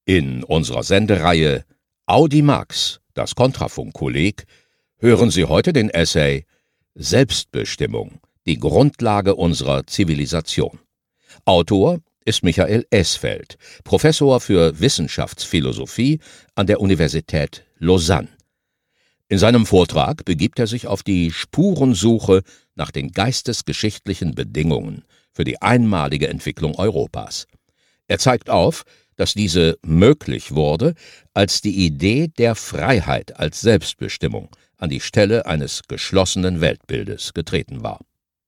In unserer Sendereihe Audimax, das Kontrafunk-Kolleg, hören Sie heute den Essay Selbstbestimmung, die Grundlage unserer Zivilisation. Autor ist Michael Esfeld, Professor für Wissenschaftsphilosophie an der Universität Lausanne. In seinem Vortrag begibt er sich auf die Spurensuche nach den geistesgeschichtlichen Bedingungen für die einmalige Entwicklung Europas. Er zeigt auf, dass diese möglich wurde, als die Idee der Freiheit als Selbstbestimmung an die Stelle eines geschlossenen Weltbildes getreten war.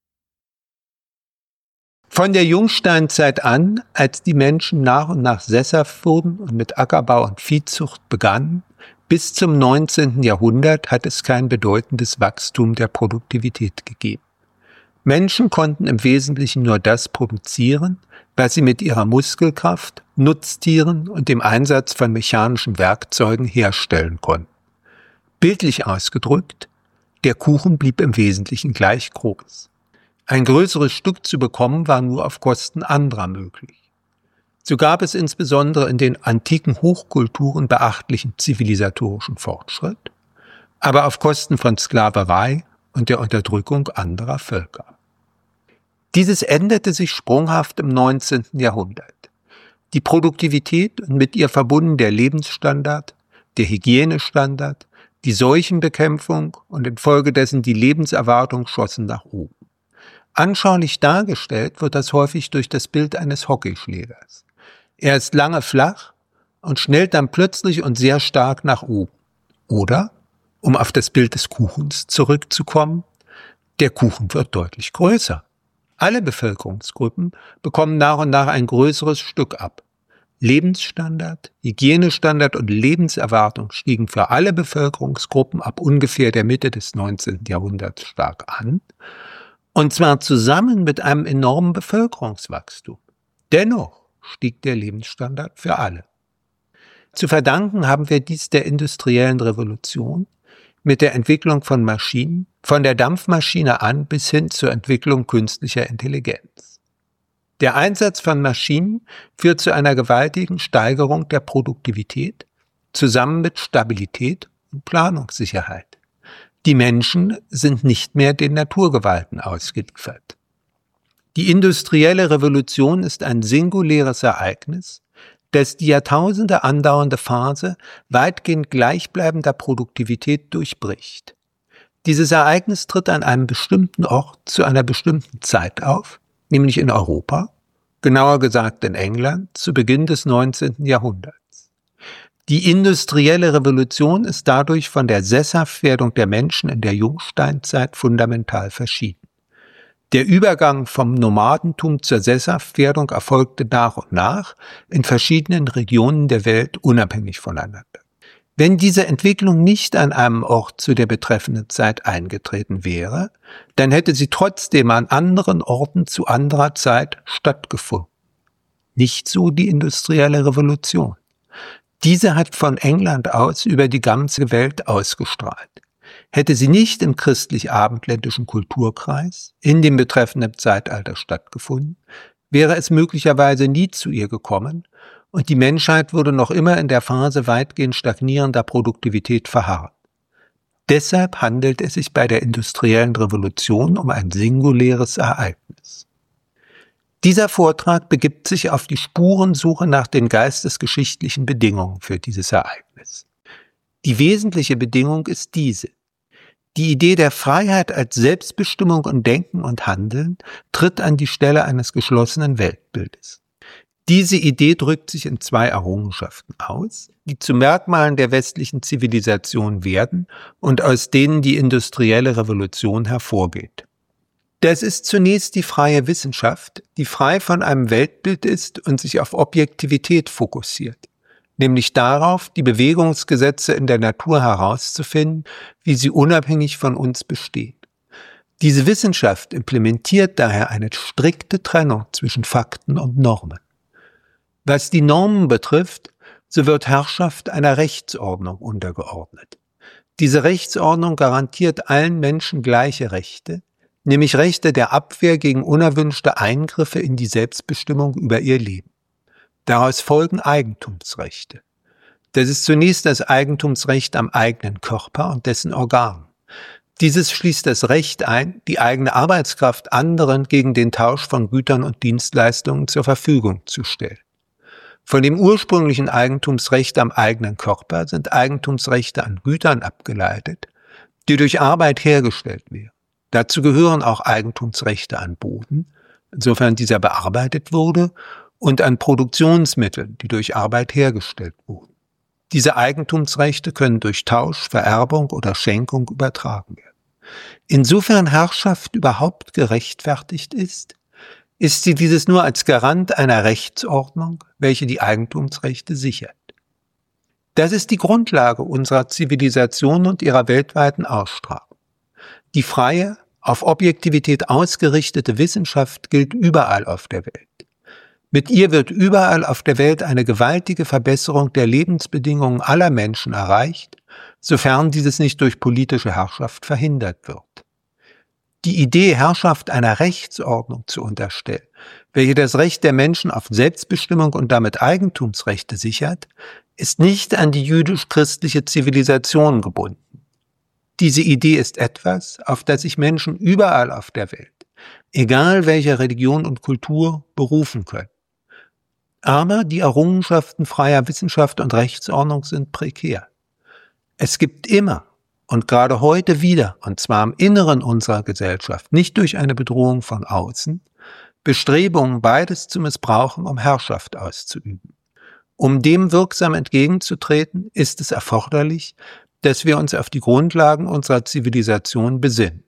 Von der Jungsteinzeit an, als die Menschen nach und nach sesshaft wurden und mit Ackerbau und Viehzucht begannen, bis zum 19. Jahrhundert hat es kein bedeutendes Wachstum der Produktivität gegeben. Menschen konnten im Wesentlichen nur das produzieren, was sie mit ihrer Muskelkraft, Nutztieren und dem Einsatz von mechanischen Werkzeugen herstellen konnten. Bildlich ausgedrückt, der Kuchen blieb im Wesentlichen gleich groß. Ein größeres Stück zu bekommen war nur auf Kosten anderer möglich. So gab es insbesondere in den antiken Hochkulturen beachtlichen zivilisatorischen Fortschritt, aber auf Kosten von Sklaverei und der Unterdrückung anderer Völker. Dieses änderte sich sprunghaft im 19. Jahrhundert. Die Produktivität und mit ihr verbunden der Lebensstandard, der Hygienestandard, die Seuchenbekämpfung und infolgedessen die Lebenserwartung schossen nach oben. Anschaulich dargestellt wird das häufig durch das Bild eines Hockeyschlägers. Er ist lange flach und schnellt dann plötzlich und sehr stark nach oben. Oder, um auf das Bild des Kuchens zurückzukommen, der Kuchen wird deutlich größer. Alle Bevölkerungsgruppen bekommen nach und nach ein größeres Stück ab. Lebensstandard, Hygienestandard und Lebenserwartung stiegen für alle Bevölkerungsgruppen ab ungefähr der Mitte des 19. Jahrhunderts stark an, und zwar zusammen mit einem enormen Bevölkerungswachstum. Dennoch stieg der Lebensstandard für alle. Zu verdanken haben wir dies der industriellen Revolution mit der Entwicklung von Maschinen, von der Dampfmaschine an bis hin zur Entwicklung künstlicher Intelligenz. Der Einsatz von Maschinen führt zu einer gewaltigen Steigerung der Produktivität, zusammen mit Stabilität und Planungssicherheit. Die Menschen sind nicht mehr den Naturgewalten ausgeliefert. Die industrielle Revolution ist ein singuläres Ereignis, das die Jahrtausende andauernde Phase weitgehend gleichbleibender Produktivität durchbricht. Dieses Ereignis tritt an einem bestimmten Ort zu einer bestimmten Zeit auf, nämlich in Europa, genauer gesagt in England, zu Beginn des 19. Jahrhunderts. Die industrielle Revolution ist dadurch von der Sesshaftwerdung der Menschen in der Jungsteinzeit fundamental verschieden. Der Übergang vom Nomadentum zur Sesshaftwerdung erfolgte nach und nach in verschiedenen Regionen der Welt unabhängig voneinander. Wenn diese Entwicklung nicht an einem Ort zu der betreffenden Zeit eingetreten wäre, dann hätte sie trotzdem an anderen Orten zu anderer Zeit stattgefunden. Nicht so die industrielle Revolution. Diese hat von England aus über die ganze Welt ausgestrahlt. Hätte sie nicht im christlich-abendländischen Kulturkreis in dem betreffenden Zeitalter stattgefunden, wäre es möglicherweise nie zu ihr gekommen und die Menschheit würde noch immer in der Phase weitgehend stagnierender Produktivität verharren. Deshalb handelt es sich bei der industriellen Revolution um ein singuläres Ereignis. Dieser Vortrag begibt sich auf die Spurensuche nach den geistesgeschichtlichen Bedingungen für dieses Ereignis. Die wesentliche Bedingung ist diese. Die Idee der Freiheit als Selbstbestimmung und Denken und Handeln tritt an die Stelle eines geschlossenen Weltbildes. Diese Idee drückt sich in zwei Errungenschaften aus, die zu Merkmalen der westlichen Zivilisation werden und aus denen die industrielle Revolution hervorgeht. Das ist zunächst die freie Wissenschaft, die frei von einem Weltbild ist und sich auf Objektivität fokussiert, nämlich darauf, die Bewegungsgesetze in der Natur herauszufinden, wie sie unabhängig von uns bestehen. Diese Wissenschaft implementiert daher eine strikte Trennung zwischen Fakten und Normen. Was die Normen betrifft, so wird Herrschaft einer Rechtsordnung untergeordnet. Diese Rechtsordnung garantiert allen Menschen gleiche Rechte, nämlich Rechte der Abwehr gegen unerwünschte Eingriffe in die Selbstbestimmung über ihr Leben. Daraus folgen Eigentumsrechte. Das ist zunächst das Eigentumsrecht am eigenen Körper und dessen Organen. Dieses schließt das Recht ein, die eigene Arbeitskraft anderen gegen den Tausch von Gütern und Dienstleistungen zur Verfügung zu stellen. Von dem ursprünglichen Eigentumsrecht am eigenen Körper sind Eigentumsrechte an Gütern abgeleitet, die durch Arbeit hergestellt werden. Dazu gehören auch Eigentumsrechte an Boden, insofern dieser bearbeitet wurde, und an Produktionsmitteln, die durch Arbeit hergestellt wurden. Diese Eigentumsrechte können durch Tausch, Vererbung oder Schenkung übertragen werden. Insofern Herrschaft überhaupt gerechtfertigt ist sie dieses nur als Garant einer Rechtsordnung, welche die Eigentumsrechte sichert. Das ist die Grundlage unserer Zivilisation und ihrer weltweiten Ausstrahlung. Die freie, auf Objektivität ausgerichtete Wissenschaft gilt überall auf der Welt. Mit ihr wird überall auf der Welt eine gewaltige Verbesserung der Lebensbedingungen aller Menschen erreicht, sofern dieses nicht durch politische Herrschaft verhindert wird. Die Idee, Herrschaft einer Rechtsordnung zu unterstellen, welche das Recht der Menschen auf Selbstbestimmung und damit Eigentumsrechte sichert, ist nicht an die jüdisch-christliche Zivilisation gebunden. Diese Idee ist etwas, auf das sich Menschen überall auf der Welt, egal welcher Religion und Kultur, berufen können. Aber die Errungenschaften freier Wissenschaft und Rechtsordnung sind prekär. Es gibt immer und gerade heute wieder, und zwar im Inneren unserer Gesellschaft, nicht durch eine Bedrohung von außen, Bestrebungen, beides zu missbrauchen, um Herrschaft auszuüben. Um dem wirksam entgegenzutreten, ist es erforderlich, dass wir uns auf die Grundlagen unserer Zivilisation besinnen.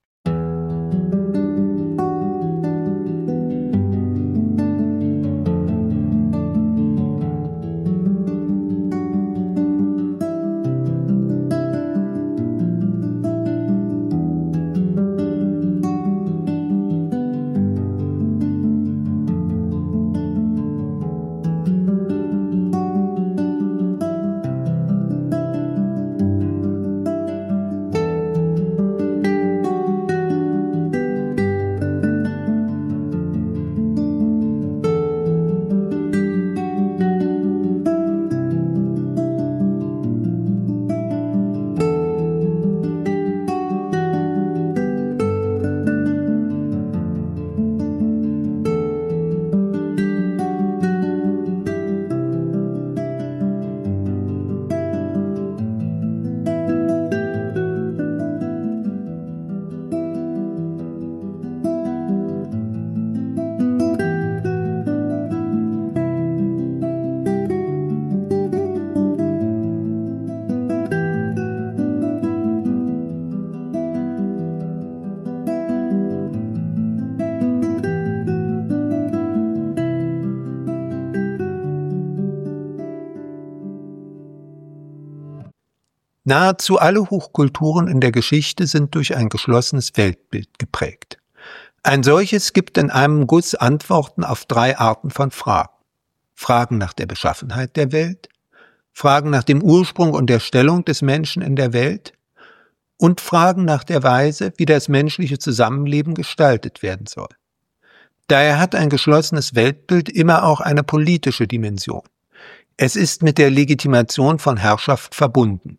Nahezu alle Hochkulturen in der Geschichte sind durch ein geschlossenes Weltbild geprägt. Ein solches gibt in einem Guss Antworten auf 3 Arten von Fragen. Fragen nach der Beschaffenheit der Welt, Fragen nach dem Ursprung und der Stellung des Menschen in der Welt und Fragen nach der Weise, wie das menschliche Zusammenleben gestaltet werden soll. Daher hat ein geschlossenes Weltbild immer auch eine politische Dimension. Es ist mit der Legitimation von Herrschaft verbunden.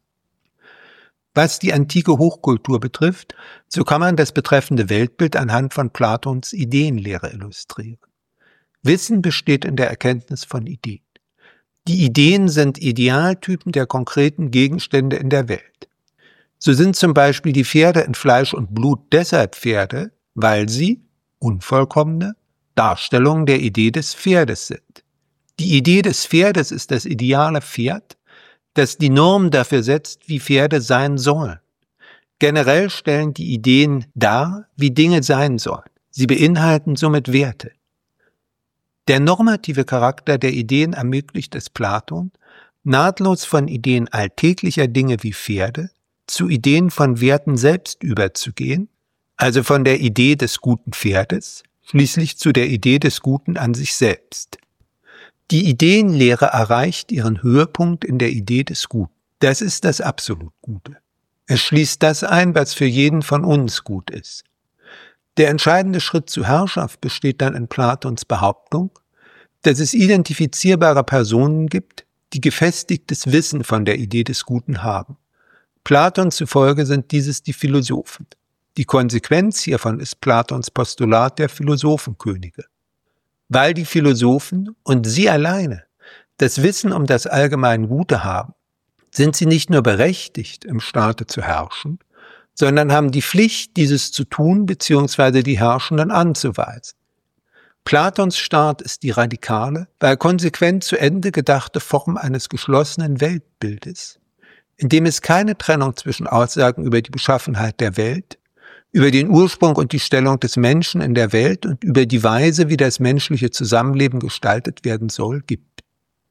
Was die antike Hochkultur betrifft, so kann man das betreffende Weltbild anhand von Platons Ideenlehre illustrieren. Wissen besteht in der Erkenntnis von Ideen. Die Ideen sind Idealtypen der konkreten Gegenstände in der Welt. So sind zum Beispiel die Pferde in Fleisch und Blut deshalb Pferde, weil sie, unvollkommene, Darstellungen der Idee des Pferdes sind. Die Idee des Pferdes ist das ideale Pferd, das die Norm dafür setzt, wie Pferde sein sollen. Generell stellen die Ideen dar, wie Dinge sein sollen. Sie beinhalten somit Werte. Der normative Charakter der Ideen ermöglicht es Platon, nahtlos von Ideen alltäglicher Dinge wie Pferde zu Ideen von Werten selbst überzugehen, also von der Idee des guten Pferdes, schließlich zu der Idee des Guten an sich selbst. Die Ideenlehre erreicht ihren Höhepunkt in der Idee des Guten. Das ist das absolut Gute. Es schließt das ein, was für jeden von uns gut ist. Der entscheidende Schritt zur Herrschaft besteht dann in Platons Behauptung, dass es identifizierbare Personen gibt, die gefestigtes Wissen von der Idee des Guten haben. Platon zufolge sind dieses die Philosophen. Die Konsequenz hiervon ist Platons Postulat der Philosophenkönige. Weil die Philosophen und sie alleine das Wissen um das allgemein Gute haben, sind sie nicht nur berechtigt, im Staate zu herrschen, sondern haben die Pflicht, dieses zu tun bzw. die Herrschenden anzuweisen. Platons Staat ist die radikale, weil konsequent zu Ende gedachte Form eines geschlossenen Weltbildes, in dem es keine Trennung zwischen Aussagen über die Beschaffenheit der Welt, über den Ursprung und die Stellung des Menschen in der Welt und über die Weise, wie das menschliche Zusammenleben gestaltet werden soll, gibt.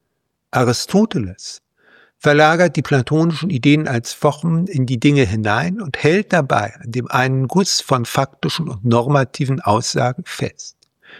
Aristoteles verlagert die platonischen Ideen als Formen in die Dinge hinein und hält dabei an dem einen Guss von faktischen und normativen Aussagen fest.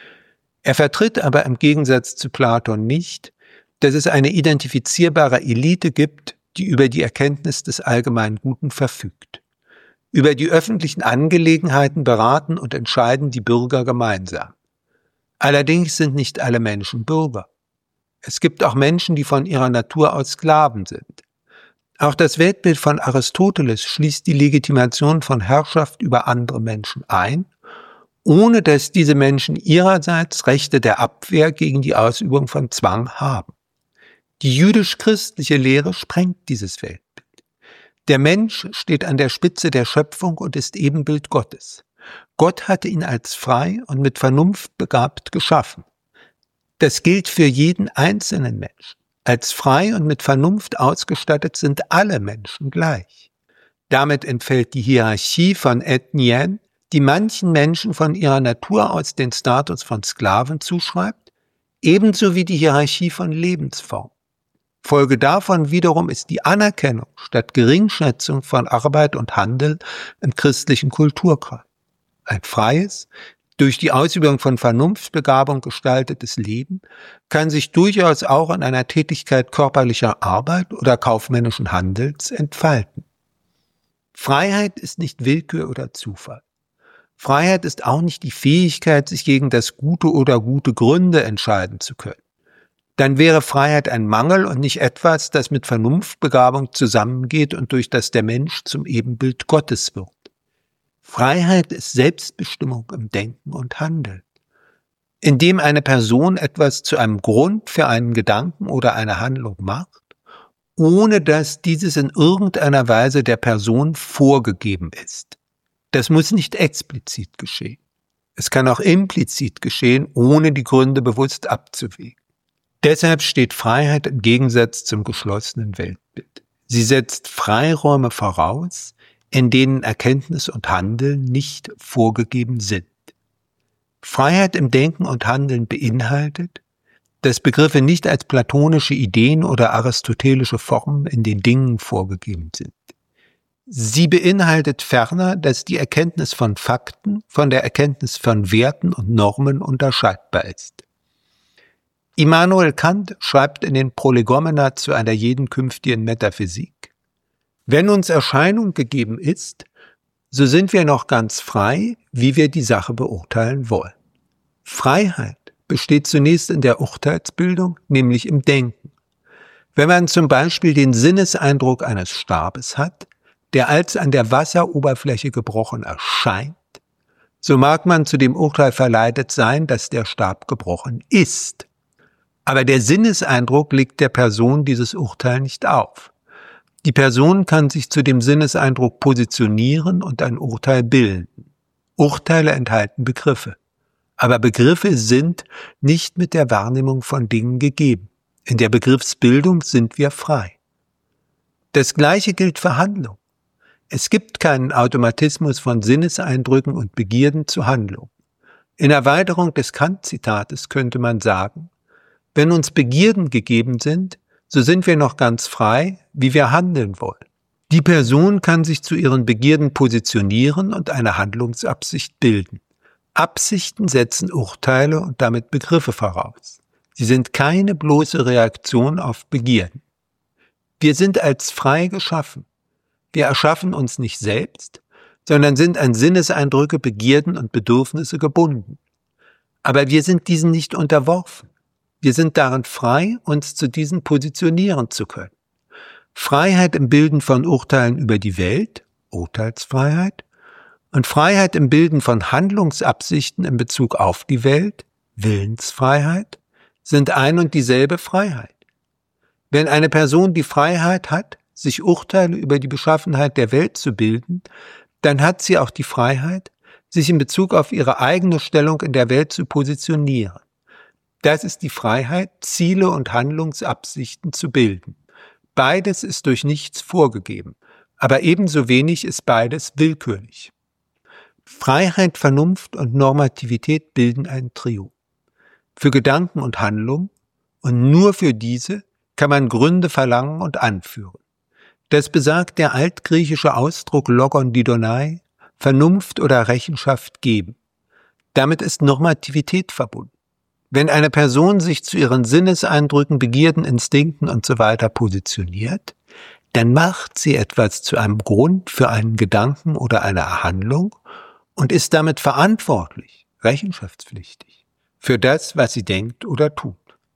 Er vertritt aber im Gegensatz zu Platon nicht, dass es eine identifizierbare Elite gibt, die über die Erkenntnis des allgemeinen Guten verfügt. Über die öffentlichen Angelegenheiten beraten und entscheiden die Bürger gemeinsam. Allerdings sind nicht alle Menschen Bürger. Es gibt auch Menschen, die von ihrer Natur aus Sklaven sind. Auch das Weltbild von Aristoteles schließt die Legitimation von Herrschaft über andere Menschen ein, ohne dass diese Menschen ihrerseits Rechte der Abwehr gegen die Ausübung von Zwang haben. Die jüdisch-christliche Lehre sprengt dieses Weltbild. Der Mensch steht an der Spitze der Schöpfung und ist Ebenbild Gottes. Gott hatte ihn als frei und mit Vernunft begabt geschaffen. Das gilt für jeden einzelnen Menschen. Als frei und mit Vernunft ausgestattet sind alle Menschen gleich. Damit entfällt die Hierarchie von Ethnien, die manchen Menschen von ihrer Natur aus den Status von Sklaven zuschreibt, ebenso wie die Hierarchie von Lebensform. Folge davon wiederum ist die Anerkennung statt Geringschätzung von Arbeit und Handel im christlichen Kulturkreis. Ein freies, durch die Ausübung von Vernunftbegabung gestaltetes Leben kann sich durchaus auch in einer Tätigkeit körperlicher Arbeit oder kaufmännischen Handels entfalten. Freiheit ist nicht Willkür oder Zufall. Freiheit ist auch nicht die Fähigkeit, sich gegen das Gute oder gute Gründe entscheiden zu können. Dann wäre Freiheit ein Mangel und nicht etwas, das mit Vernunftbegabung zusammengeht und durch das der Mensch zum Ebenbild Gottes wird. Freiheit ist Selbstbestimmung im Denken und Handeln. Indem eine Person etwas zu einem Grund für einen Gedanken oder eine Handlung macht, ohne dass dieses in irgendeiner Weise der Person vorgegeben ist. Das muss nicht explizit geschehen. Es kann auch implizit geschehen, ohne die Gründe bewusst abzuwägen. Deshalb steht Freiheit im Gegensatz zum geschlossenen Weltbild. Sie setzt Freiräume voraus, in denen Erkenntnis und Handeln nicht vorgegeben sind. Freiheit im Denken und Handeln beinhaltet, dass Begriffe nicht als platonische Ideen oder aristotelische Formen in den Dingen vorgegeben sind. Sie beinhaltet ferner, dass die Erkenntnis von Fakten von der Erkenntnis von Werten und Normen unterscheidbar ist. Immanuel Kant schreibt in den Prolegomena zu einer jeden künftigen Metaphysik: Wenn uns Erscheinung gegeben ist, so sind wir noch ganz frei, wie wir die Sache beurteilen wollen. Freiheit besteht zunächst in der Urteilsbildung, nämlich im Denken. Wenn man zum Beispiel den Sinneseindruck eines Stabes hat, der als an der Wasseroberfläche gebrochen erscheint, so mag man zu dem Urteil verleitet sein, dass der Stab gebrochen ist. Aber der Sinneseindruck legt der Person dieses Urteil nicht auf. Die Person kann sich zu dem Sinneseindruck positionieren und ein Urteil bilden. Urteile enthalten Begriffe. Aber Begriffe sind nicht mit der Wahrnehmung von Dingen gegeben. In der Begriffsbildung sind wir frei. Das Gleiche gilt für Handlung. Es gibt keinen Automatismus von Sinneseindrücken und Begierden zu Handlung. In Erweiterung des Kant-Zitates könnte man sagen: Wenn uns Begierden gegeben sind, so sind wir noch ganz frei, wie wir handeln wollen. Die Person kann sich zu ihren Begierden positionieren und eine Handlungsabsicht bilden. Absichten setzen Urteile und damit Begriffe voraus. Sie sind keine bloße Reaktion auf Begierden. Wir sind als frei geschaffen. Wir erschaffen uns nicht selbst, sondern sind an Sinneseindrücke, Begierden und Bedürfnisse gebunden. Aber wir sind diesen nicht unterworfen. Wir sind darin frei, uns zu diesen positionieren zu können. Freiheit im Bilden von Urteilen über die Welt, Urteilsfreiheit, und Freiheit im Bilden von Handlungsabsichten in Bezug auf die Welt, Willensfreiheit, sind ein und dieselbe Freiheit. Wenn eine Person die Freiheit hat, sich Urteile über die Beschaffenheit der Welt zu bilden, dann hat sie auch die Freiheit, sich in Bezug auf ihre eigene Stellung in der Welt zu positionieren. Das ist die Freiheit, Ziele und Handlungsabsichten zu bilden. Beides ist durch nichts vorgegeben, aber ebenso wenig ist beides willkürlich. Freiheit, Vernunft und Normativität bilden ein Trio. Für Gedanken und Handlung, und nur für diese, kann man Gründe verlangen und anführen. Das besagt der altgriechische Ausdruck Logon Didonai, Vernunft oder Rechenschaft geben. Damit ist Normativität verbunden. Wenn eine Person sich zu ihren Sinneseindrücken, Begierden, Instinkten usw. positioniert, dann macht sie etwas zu einem Grund für einen Gedanken oder eine Handlung und ist damit verantwortlich, rechenschaftspflichtig, für das, was sie denkt oder tut.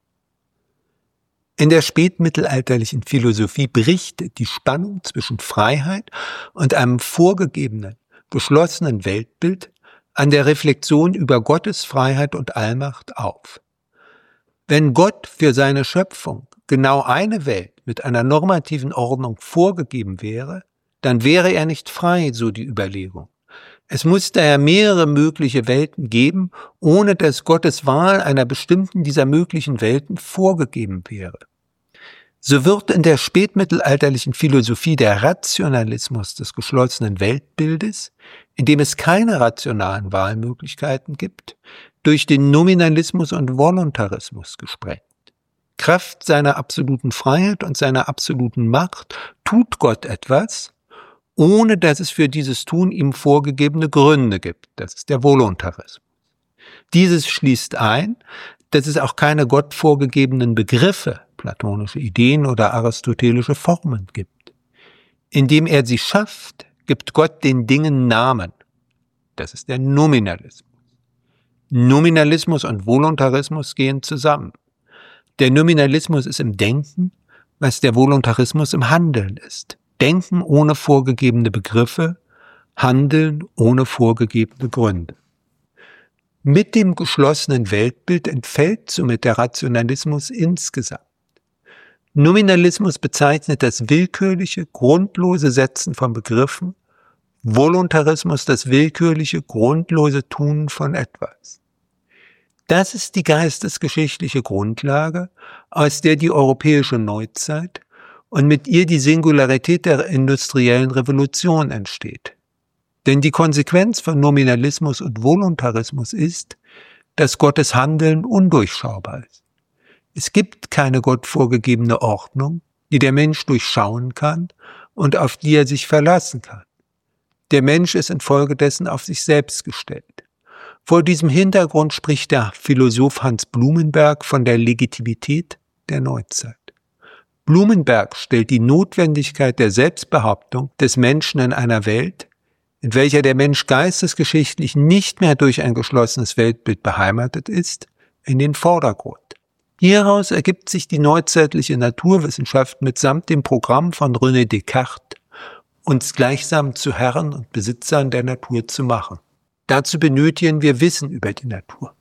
In der spätmittelalterlichen Philosophie bricht die Spannung zwischen Freiheit und einem vorgegebenen, geschlossenen Weltbild an der Reflexion über Gottes Freiheit und Allmacht auf. Wenn Gott für seine Schöpfung genau eine Welt mit einer normativen Ordnung vorgegeben wäre, dann wäre er nicht frei, so die Überlegung. Es muss daher mehrere mögliche Welten geben, ohne dass Gottes Wahl einer bestimmten dieser möglichen Welten vorgegeben wäre. So wird in der spätmittelalterlichen Philosophie der Rationalismus des geschlossenen Weltbildes, in dem es keine rationalen Wahlmöglichkeiten gibt, durch den Nominalismus und Voluntarismus gesprengt. Kraft seiner absoluten Freiheit und seiner absoluten Macht tut Gott etwas, ohne dass es für dieses Tun ihm vorgegebene Gründe gibt. Das ist der Voluntarismus. Dieses schließt ein, dass es auch keine Gott vorgegebenen Begriffe, platonische Ideen oder aristotelische Formen gibt. Indem er sie schafft, gibt Gott den Dingen Namen. Das ist der Nominalismus. Nominalismus und Voluntarismus gehen zusammen. Der Nominalismus ist im Denken, was der Voluntarismus im Handeln ist. Denken ohne vorgegebene Begriffe, Handeln ohne vorgegebene Gründe. Mit dem geschlossenen Weltbild entfällt somit der Rationalismus insgesamt. Nominalismus bezeichnet das willkürliche, grundlose Setzen von Begriffen, Voluntarismus das willkürliche, grundlose Tun von etwas. Das ist die geistesgeschichtliche Grundlage, aus der die europäische Neuzeit und mit ihr die Singularität der industriellen Revolution entsteht. Denn die Konsequenz von Nominalismus und Voluntarismus ist, dass Gottes Handeln undurchschaubar ist. Es gibt keine Gott vorgegebene Ordnung, die der Mensch durchschauen kann und auf die er sich verlassen kann. Der Mensch ist infolgedessen auf sich selbst gestellt. Vor diesem Hintergrund spricht der Philosoph Hans Blumenberg von der Legitimität der Neuzeit. Blumenberg stellt die Notwendigkeit der Selbstbehauptung des Menschen in einer Welt, in welcher der Mensch geistesgeschichtlich nicht mehr durch ein geschlossenes Weltbild beheimatet ist, in den Vordergrund. Hieraus ergibt sich die neuzeitliche Naturwissenschaft mitsamt dem Programm von René Descartes, uns gleichsam zu Herren und Besitzern der Natur zu machen. Dazu benötigen wir Wissen über die Natur.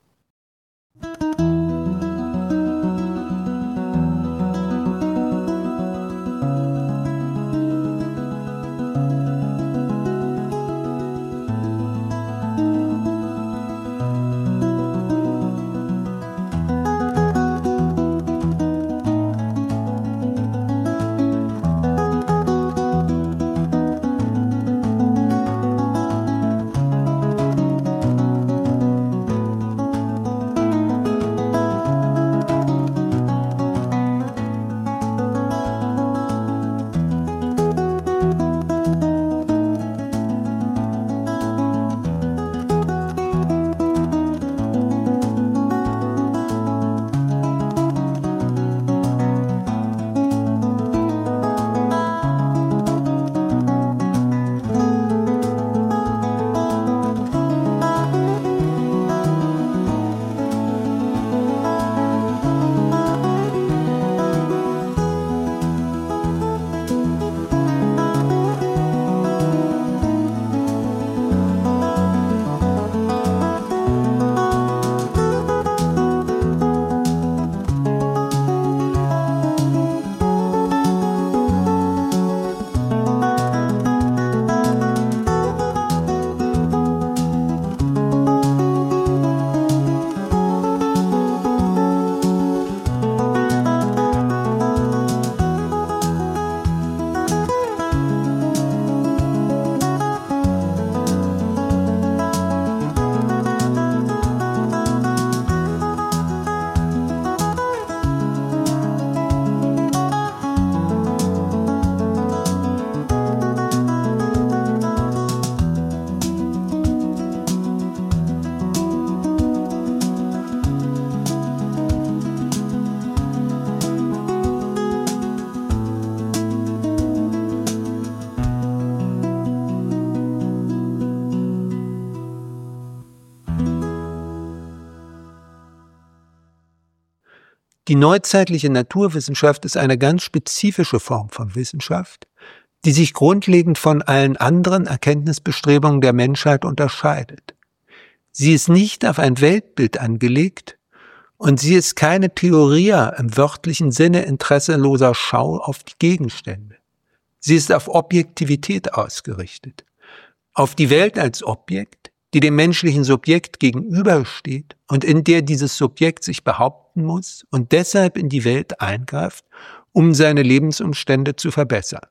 Die neuzeitliche Naturwissenschaft ist eine ganz spezifische Form von Wissenschaft, die sich grundlegend von allen anderen Erkenntnisbestrebungen der Menschheit unterscheidet. Sie ist nicht auf ein Weltbild angelegt und sie ist keine Theoria im wörtlichen Sinne interesseloser Schau auf die Gegenstände. Sie ist auf Objektivität ausgerichtet, auf die Welt als Objekt, die dem menschlichen Subjekt gegenübersteht und in der dieses Subjekt sich behaupten muss und deshalb in die Welt eingreift, um seine Lebensumstände zu verbessern.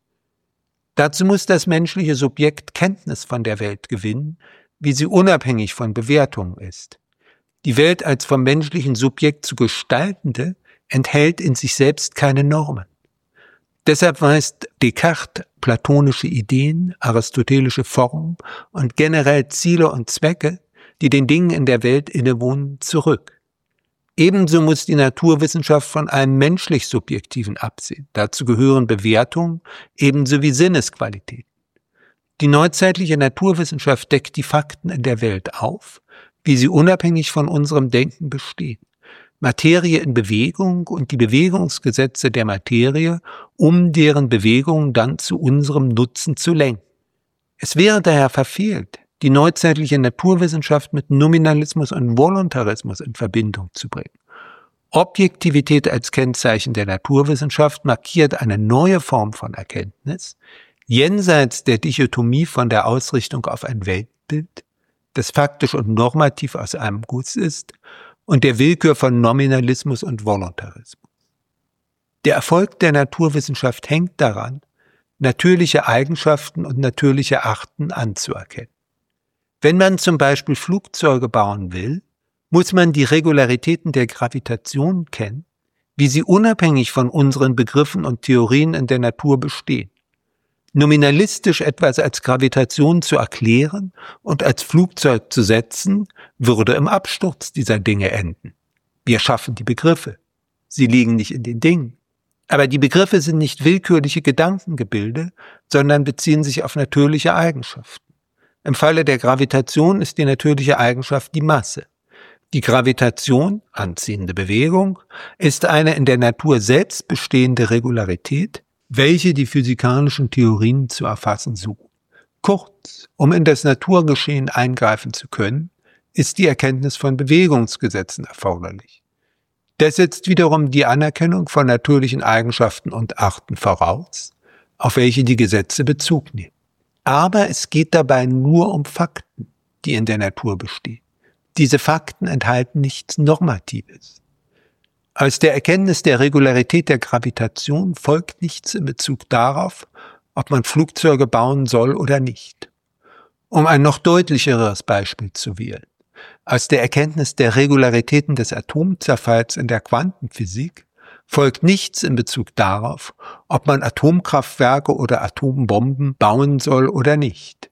Dazu muss das menschliche Subjekt Kenntnis von der Welt gewinnen, wie sie unabhängig von Bewertungen ist. Die Welt als vom menschlichen Subjekt zu gestaltende enthält in sich selbst keine Normen. Deshalb weist Descartes platonische Ideen, aristotelische Formen und generell Ziele und Zwecke, die den Dingen in der Welt innewohnen, zurück. Ebenso muss die Naturwissenschaft von einem menschlich Subjektiven absehen. Dazu gehören Bewertungen ebenso wie Sinnesqualitäten. Die neuzeitliche Naturwissenschaft deckt die Fakten in der Welt auf, wie sie unabhängig von unserem Denken bestehen. Materie in Bewegung und die Bewegungsgesetze der Materie, um deren Bewegungen dann zu unserem Nutzen zu lenken. Es wäre daher verfehlt, die neuzeitliche Naturwissenschaft mit Nominalismus und Voluntarismus in Verbindung zu bringen. Objektivität als Kennzeichen der Naturwissenschaft markiert eine neue Form von Erkenntnis, jenseits der Dichotomie von der Ausrichtung auf ein Weltbild, das faktisch und normativ aus einem Guss ist, und der Willkür von Nominalismus und Voluntarismus. Der Erfolg der Naturwissenschaft hängt daran, natürliche Eigenschaften und natürliche Arten anzuerkennen. Wenn man zum Beispiel Flugzeuge bauen will, muss man die Regularitäten der Gravitation kennen, wie sie unabhängig von unseren Begriffen und Theorien in der Natur bestehen. Nominalistisch etwas als Gravitation zu erklären und als Flugzeug zu setzen, würde im Absturz dieser Dinge enden. Wir schaffen die Begriffe. Sie liegen nicht in den Dingen. Aber die Begriffe sind nicht willkürliche Gedankengebilde, sondern beziehen sich auf natürliche Eigenschaften. Im Falle der Gravitation ist die natürliche Eigenschaft die Masse. Die Gravitation, anziehende Bewegung, ist eine in der Natur selbst bestehende Regularität, welche die physikalischen Theorien zu erfassen suchen. Kurz, um in das Naturgeschehen eingreifen zu können, ist die Erkenntnis von Bewegungsgesetzen erforderlich. Das setzt wiederum die Anerkennung von natürlichen Eigenschaften und Arten voraus, auf welche die Gesetze Bezug nehmen. Aber es geht dabei nur um Fakten, die in der Natur bestehen. Diese Fakten enthalten nichts Normatives. Aus der Erkenntnis der Regularität der Gravitation folgt nichts in Bezug darauf, ob man Flugzeuge bauen soll oder nicht. Um ein noch deutlicheres Beispiel zu wählen. Aus der Erkenntnis der Regularitäten des Atomzerfalls in der Quantenphysik folgt nichts in Bezug darauf, ob man Atomkraftwerke oder Atombomben bauen soll oder nicht.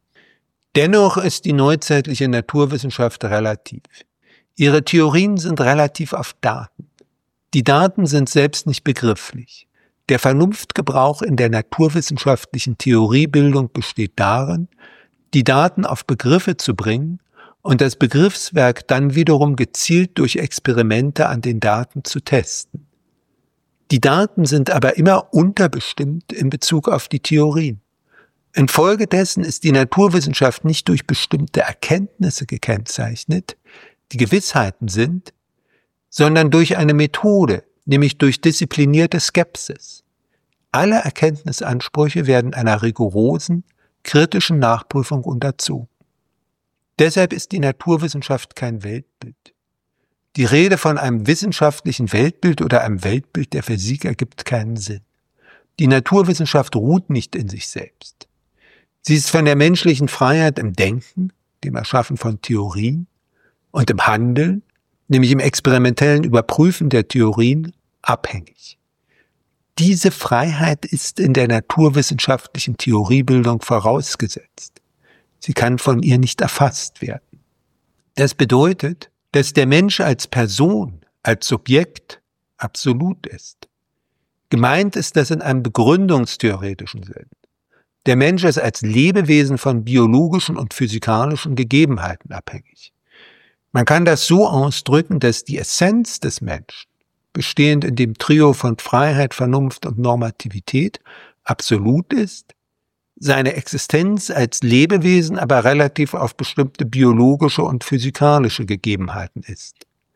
Dennoch ist die neuzeitliche Naturwissenschaft relativ. Ihre Theorien sind relativ auf Daten. Die Daten sind selbst nicht begrifflich. Der Vernunftgebrauch in der naturwissenschaftlichen Theoriebildung besteht darin, die Daten auf Begriffe zu bringen und das Begriffswerk dann wiederum gezielt durch Experimente an den Daten zu testen. Die Daten sind aber immer unterbestimmt in Bezug auf die Theorien. Infolgedessen ist die Naturwissenschaft nicht durch bestimmte Erkenntnisse gekennzeichnet, die Gewissheiten sind, sondern durch eine Methode, nämlich durch disziplinierte Skepsis. Alle Erkenntnisansprüche werden einer rigorosen, kritischen Nachprüfung unterzogen. Deshalb ist die Naturwissenschaft kein Weltbild. Die Rede von einem wissenschaftlichen Weltbild oder einem Weltbild der Physik ergibt keinen Sinn. Die Naturwissenschaft ruht nicht in sich selbst. Sie ist von der menschlichen Freiheit im Denken, dem Erschaffen von Theorien, und im Handeln, nämlich im experimentellen Überprüfen der Theorien, abhängig. Diese Freiheit ist in der naturwissenschaftlichen Theoriebildung vorausgesetzt. Sie kann von ihr nicht erfasst werden. Das bedeutet, dass der Mensch als Person, als Subjekt absolut ist. Gemeint ist das in einem begründungstheoretischen Sinn. Der Mensch ist als Lebewesen von biologischen und physikalischen Gegebenheiten abhängig. Man kann das so ausdrücken, dass die Essenz des Menschen, bestehend in dem Trio von Freiheit, Vernunft und Normativität, absolut ist, seine Existenz als Lebewesen aber relativ auf bestimmte biologische und physikalische Gegebenheiten ist.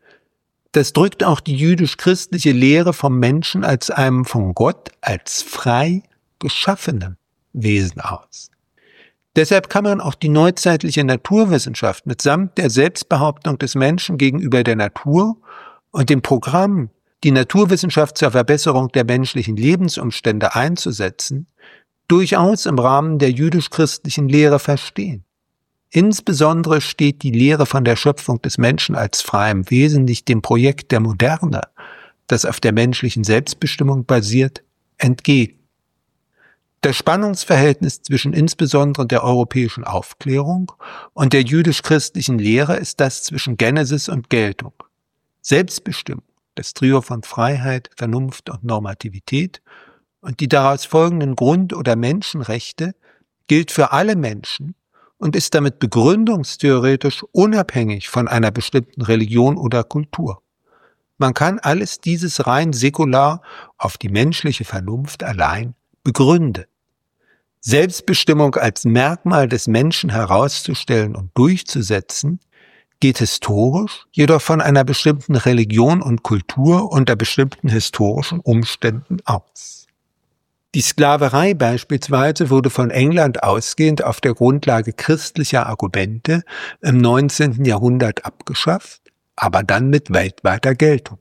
Das drückt auch die jüdisch-christliche Lehre vom Menschen als einem von Gott als frei geschaffenem Wesen aus. Deshalb kann man auch die neuzeitliche Naturwissenschaft mitsamt der Selbstbehauptung des Menschen gegenüber der Natur und dem Programm, die Naturwissenschaft zur Verbesserung der menschlichen Lebensumstände einzusetzen, durchaus im Rahmen der jüdisch-christlichen Lehre verstehen. Insbesondere steht die Lehre von der Schöpfung des Menschen als freiem Wesen nicht dem Projekt der Moderne, das auf der menschlichen Selbstbestimmung basiert, entgegen. Das Spannungsverhältnis zwischen insbesondere der europäischen Aufklärung und der jüdisch-christlichen Lehre ist das zwischen Genesis und Geltung. Selbstbestimmung, das Trio von Freiheit, Vernunft und Normativität und die daraus folgenden Grund- oder Menschenrechte gilt für alle Menschen und ist damit begründungstheoretisch unabhängig von einer bestimmten Religion oder Kultur. Man kann alles dieses rein säkular auf die menschliche Vernunft allein begründen. Selbstbestimmung als Merkmal des Menschen herauszustellen und durchzusetzen, geht historisch jedoch von einer bestimmten Religion und Kultur unter bestimmten historischen Umständen aus. Die Sklaverei beispielsweise wurde von England ausgehend auf der Grundlage christlicher Argumente im 19. Jahrhundert abgeschafft, aber dann mit weltweiter Geltung.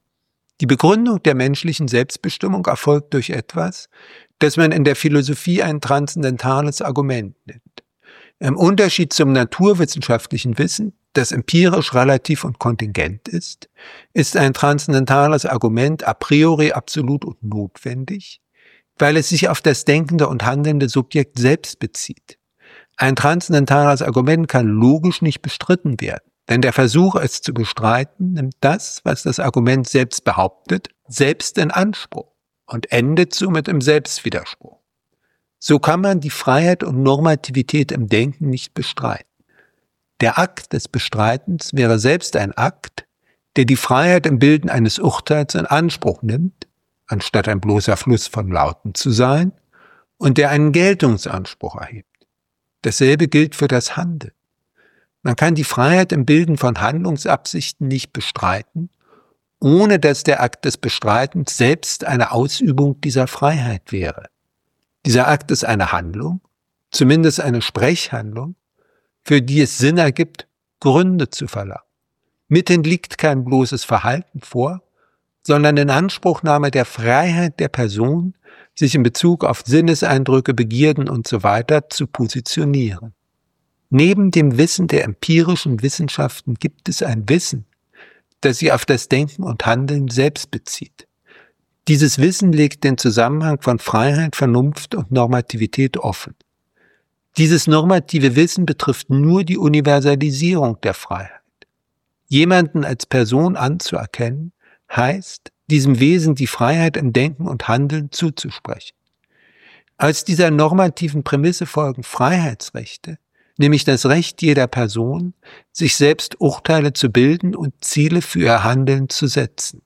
Die Begründung der menschlichen Selbstbestimmung erfolgt durch etwas, das man in der Philosophie ein transzendentales Argument nennt. Im Unterschied zum naturwissenschaftlichen Wissen, das empirisch relativ und kontingent ist ein transzendentales Argument a priori absolut und notwendig, weil es sich auf das denkende und handelnde Subjekt selbst bezieht. Ein transzendentales Argument kann logisch nicht bestritten werden, denn der Versuch, es zu bestreiten, nimmt das, was das Argument selbst behauptet, selbst in Anspruch und endet somit im Selbstwiderspruch. So kann man die Freiheit und Normativität im Denken nicht bestreiten. Der Akt des Bestreitens wäre selbst ein Akt, der die Freiheit im Bilden eines Urteils in Anspruch nimmt, anstatt ein bloßer Fluss von Lauten zu sein, und der einen Geltungsanspruch erhebt. Dasselbe gilt für das Handeln. Man kann die Freiheit im Bilden von Handlungsabsichten nicht bestreiten, ohne dass der Akt des Bestreitens selbst eine Ausübung dieser Freiheit wäre. Dieser Akt ist eine Handlung, zumindest eine Sprechhandlung, für die es Sinn ergibt, Gründe zu verlangen. Mithin liegt kein bloßes Verhalten vor, sondern Inanspruchnahme der Freiheit der Person, sich in Bezug auf Sinneseindrücke, Begierden usw. zu positionieren. Neben dem Wissen der empirischen Wissenschaften gibt es ein Wissen, das sie auf das Denken und Handeln selbst bezieht. Dieses Wissen legt den Zusammenhang von Freiheit, Vernunft und Normativität offen. Dieses normative Wissen betrifft nur die Universalisierung der Freiheit. Jemanden als Person anzuerkennen, heißt, diesem Wesen die Freiheit im Denken und Handeln zuzusprechen. Aus dieser normativen Prämisse folgen Freiheitsrechte, nämlich das Recht jeder Person, sich selbst Urteile zu bilden und Ziele für ihr Handeln zu setzen.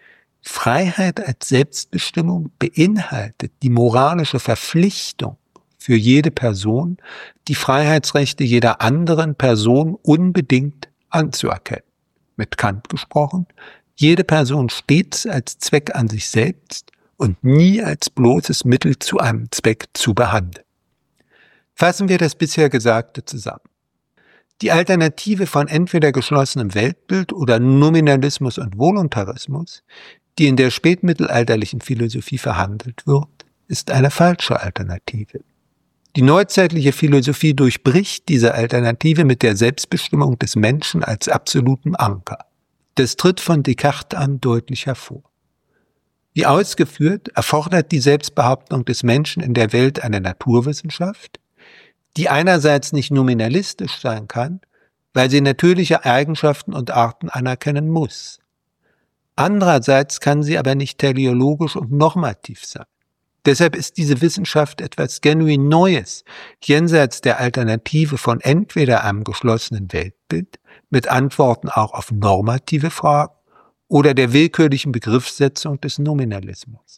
Freiheit als Selbstbestimmung beinhaltet die moralische Verpflichtung für jede Person, die Freiheitsrechte jeder anderen Person unbedingt anzuerkennen. Mit Kant gesprochen, jede Person stets als Zweck an sich selbst und nie als bloßes Mittel zu einem Zweck zu behandeln. Fassen wir das bisher Gesagte zusammen. Die Alternative von entweder geschlossenem Weltbild oder Nominalismus und Voluntarismus, die in der spätmittelalterlichen Philosophie verhandelt wird, ist eine falsche Alternative. Die neuzeitliche Philosophie durchbricht diese Alternative mit der Selbstbestimmung des Menschen als absolutem Anker. Das tritt von Descartes an deutlich hervor. Wie ausgeführt, erfordert die Selbstbehauptung des Menschen in der Welt eine Naturwissenschaft, die einerseits nicht nominalistisch sein kann, weil sie natürliche Eigenschaften und Arten anerkennen muss. Andererseits kann sie aber nicht teleologisch und normativ sein. Deshalb ist diese Wissenschaft etwas genuin Neues, jenseits der Alternative von entweder einem geschlossenen Weltbild mit Antworten auch auf normative Fragen oder der willkürlichen Begriffssetzung des Nominalismus.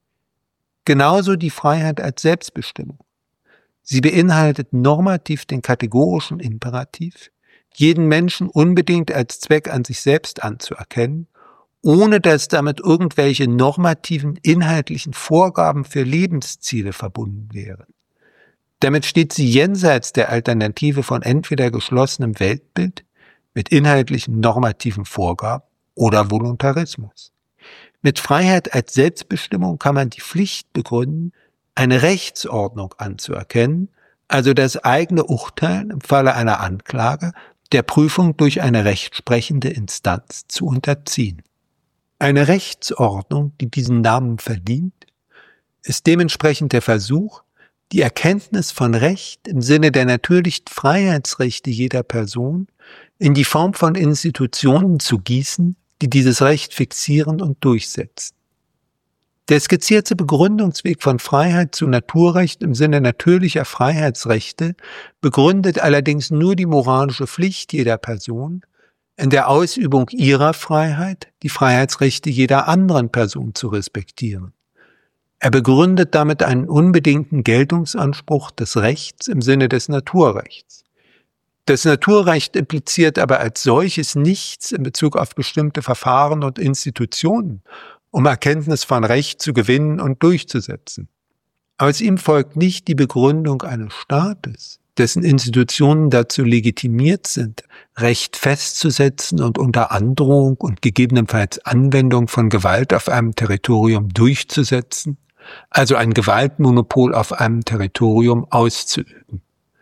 Genauso die Freiheit als Selbstbestimmung. Sie beinhaltet normativ den kategorischen Imperativ, jeden Menschen unbedingt als Zweck an sich selbst anzuerkennen, ohne dass damit irgendwelche normativen, inhaltlichen Vorgaben für Lebensziele verbunden wären. Damit steht sie jenseits der Alternative von entweder geschlossenem Weltbild mit inhaltlichen normativen Vorgaben oder Voluntarismus. Mit Freiheit als Selbstbestimmung kann man die Pflicht begründen, eine Rechtsordnung anzuerkennen, also das eigene Urteil im Falle einer Anklage der Prüfung durch eine rechtsprechende Instanz zu unterziehen. Eine Rechtsordnung, die diesen Namen verdient, ist dementsprechend der Versuch, die Erkenntnis von Recht im Sinne der natürlichen Freiheitsrechte jeder Person in die Form von Institutionen zu gießen, die dieses Recht fixieren und durchsetzen. Der skizzierte Begründungsweg von Freiheit zu Naturrecht im Sinne natürlicher Freiheitsrechte begründet allerdings nur die moralische Pflicht jeder Person, in der Ausübung ihrer Freiheit die Freiheitsrechte jeder anderen Person zu respektieren. Er begründet damit einen unbedingten Geltungsanspruch des Rechts im Sinne des Naturrechts. Das Naturrecht impliziert aber als solches nichts in Bezug auf bestimmte Verfahren und Institutionen, um Erkenntnis von Recht zu gewinnen und durchzusetzen. Aus ihm folgt nicht die Begründung eines Staates, dessen Institutionen dazu legitimiert sind, Recht festzusetzen und unter Androhung und gegebenenfalls Anwendung von Gewalt auf einem Territorium durchzusetzen, also ein Gewaltmonopol auf einem Territorium auszuüben.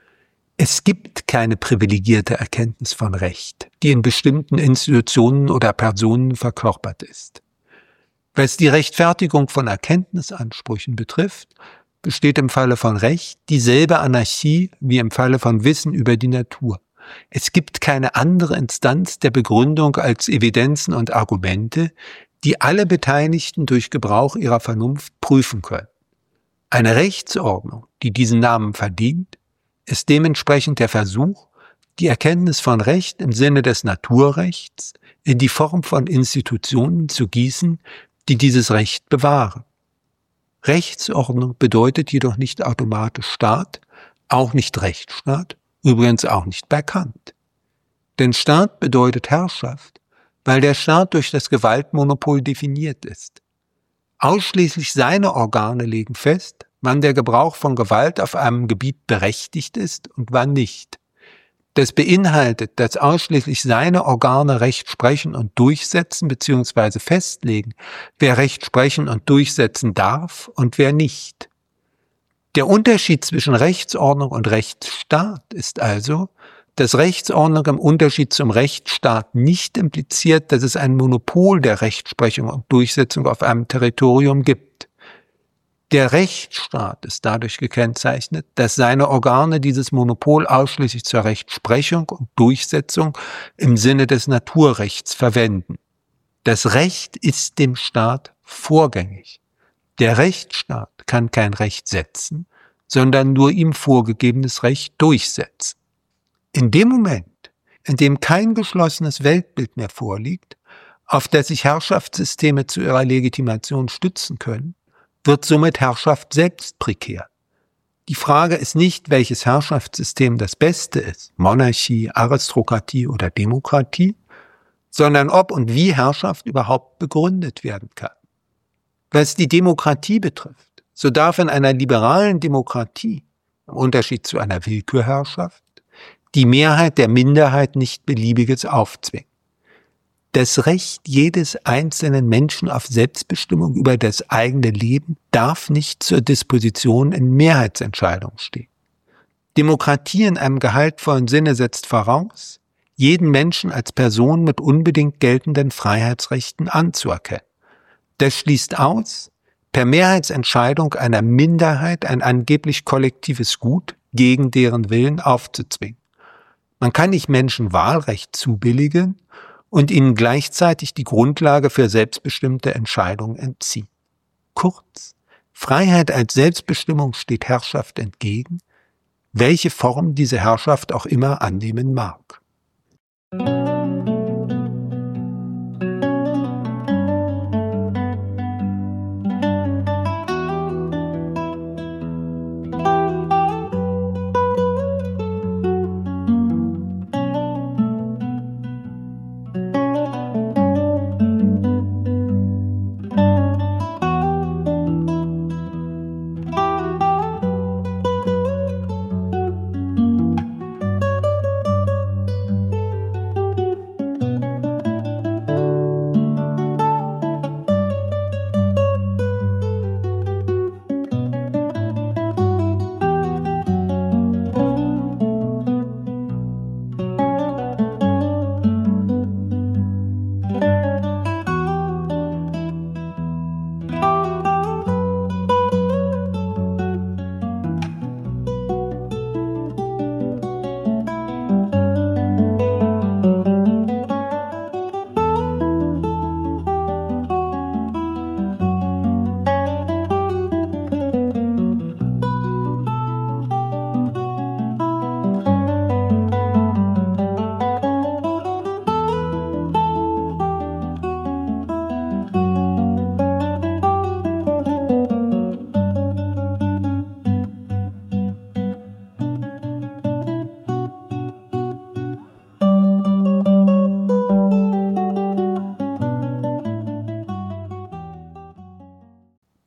Es gibt keine privilegierte Erkenntnis von Recht, die in bestimmten Institutionen oder Personen verkörpert ist. Was die Rechtfertigung von Erkenntnisansprüchen betrifft, besteht im Falle von Recht dieselbe Anarchie wie im Falle von Wissen über die Natur. Es gibt keine andere Instanz der Begründung als Evidenzen und Argumente, die alle Beteiligten durch Gebrauch ihrer Vernunft prüfen können. Eine Rechtsordnung, die diesen Namen verdient, ist dementsprechend der Versuch, die Erkenntnis von Recht im Sinne des Naturrechts in die Form von Institutionen zu gießen, die dieses Recht bewahren. Rechtsordnung bedeutet jedoch nicht automatisch Staat, auch nicht Rechtsstaat, übrigens auch nicht bei Kant. Denn Staat bedeutet Herrschaft, weil der Staat durch das Gewaltmonopol definiert ist. Ausschließlich seine Organe legen fest, wann der Gebrauch von Gewalt auf einem Gebiet berechtigt ist und wann nicht. Das beinhaltet, dass ausschließlich seine Organe Recht sprechen und durchsetzen bzw. festlegen, wer Recht sprechen und durchsetzen darf und wer nicht. Der Unterschied zwischen Rechtsordnung und Rechtsstaat ist also, dass Rechtsordnung im Unterschied zum Rechtsstaat nicht impliziert, dass es ein Monopol der Rechtsprechung und Durchsetzung auf einem Territorium gibt. Der Rechtsstaat ist dadurch gekennzeichnet, dass seine Organe dieses Monopol ausschließlich zur Rechtsprechung und Durchsetzung im Sinne des Naturrechts verwenden. Das Recht ist dem Staat vorgängig. Der Rechtsstaat kann kein Recht setzen, sondern nur ihm vorgegebenes Recht durchsetzen. In dem Moment, in dem kein geschlossenes Weltbild mehr vorliegt, auf das sich Herrschaftssysteme zu ihrer Legitimation stützen können, wird somit Herrschaft selbst prekär. Die Frage ist nicht, welches Herrschaftssystem das Beste ist, Monarchie, Aristokratie oder Demokratie, sondern ob und wie Herrschaft überhaupt begründet werden kann. Was die Demokratie betrifft, so darf in einer liberalen Demokratie, im Unterschied zu einer Willkürherrschaft, die Mehrheit der Minderheit nicht Beliebiges aufzwingen. Das Recht jedes einzelnen Menschen auf Selbstbestimmung über das eigene Leben darf nicht zur Disposition in Mehrheitsentscheidungen stehen. Demokratie in einem gehaltvollen Sinne setzt voraus, jeden Menschen als Person mit unbedingt geltenden Freiheitsrechten anzuerkennen. Das schließt aus, per Mehrheitsentscheidung einer Minderheit ein angeblich kollektives Gut gegen deren Willen aufzuzwingen. Man kann nicht Menschen Wahlrecht zubilligen und ihnen gleichzeitig die Grundlage für selbstbestimmte Entscheidungen entziehen. Kurz, Freiheit als Selbstbestimmung steht Herrschaft entgegen, welche Form diese Herrschaft auch immer annehmen mag.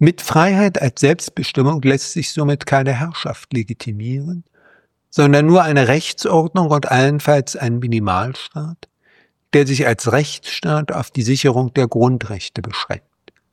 Mit Freiheit als Selbstbestimmung lässt sich somit keine Herrschaft legitimieren, sondern nur eine Rechtsordnung und allenfalls ein Minimalstaat, der sich als Rechtsstaat auf die Sicherung der Grundrechte beschränkt.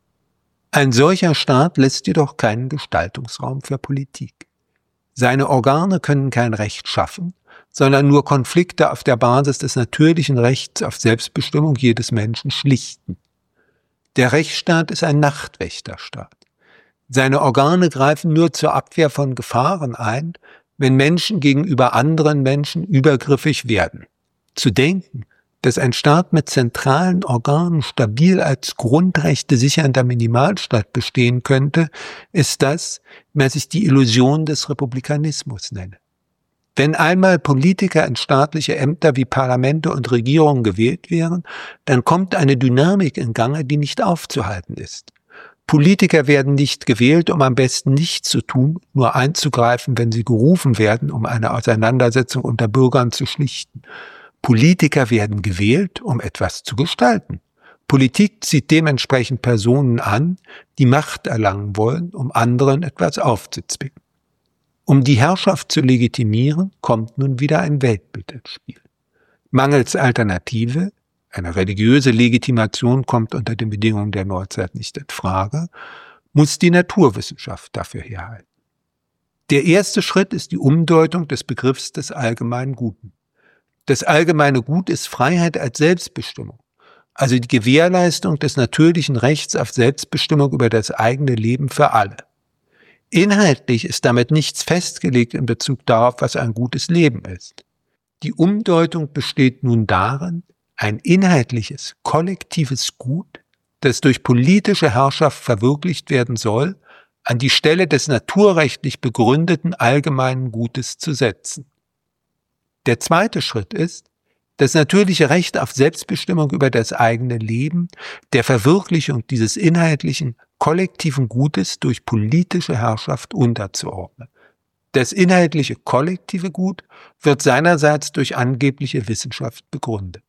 Ein solcher Staat lässt jedoch keinen Gestaltungsraum für Politik. Seine Organe können kein Recht schaffen, sondern nur Konflikte auf der Basis des natürlichen Rechts auf Selbstbestimmung jedes Menschen schlichten. Der Rechtsstaat ist ein Nachtwächterstaat. Seine Organe greifen nur zur Abwehr von Gefahren ein, wenn Menschen gegenüber anderen Menschen übergriffig werden. Zu denken, dass ein Staat mit zentralen Organen stabil als Grundrechte sichernder Minimalstaat bestehen könnte, ist das, was ich die Illusion des Republikanismus nenne. Wenn einmal Politiker in staatliche Ämter wie Parlamente und Regierungen gewählt wären, dann kommt eine Dynamik in Gange, die nicht aufzuhalten ist. Politiker werden nicht gewählt, um am besten nichts zu tun, nur einzugreifen, wenn sie gerufen werden, um eine Auseinandersetzung unter Bürgern zu schlichten. Politiker werden gewählt, um etwas zu gestalten. Politik zieht dementsprechend Personen an, die Macht erlangen wollen, um anderen etwas aufzuzwingen. Um die Herrschaft zu legitimieren, kommt nun wieder ein Weltbild ins Spiel. Mangels Alternative, eine religiöse Legitimation kommt unter den Bedingungen der Neuzeit nicht in Frage, muss die Naturwissenschaft dafür herhalten. Der erste Schritt ist die Umdeutung des Begriffs des allgemeinen Guten. Das allgemeine Gut ist Freiheit als Selbstbestimmung, also die Gewährleistung des natürlichen Rechts auf Selbstbestimmung über das eigene Leben für alle. Inhaltlich ist damit nichts festgelegt in Bezug darauf, was ein gutes Leben ist. Die Umdeutung besteht nun darin, ein inhaltliches, kollektives Gut, das durch politische Herrschaft verwirklicht werden soll, an die Stelle des naturrechtlich begründeten allgemeinen Gutes zu setzen. Der zweite Schritt ist, das natürliche Recht auf Selbstbestimmung über das eigene Leben, der Verwirklichung dieses inhaltlichen, kollektiven Gutes durch politische Herrschaft unterzuordnen. Das inhaltliche, kollektive Gut wird seinerseits durch angebliche Wissenschaft begründet.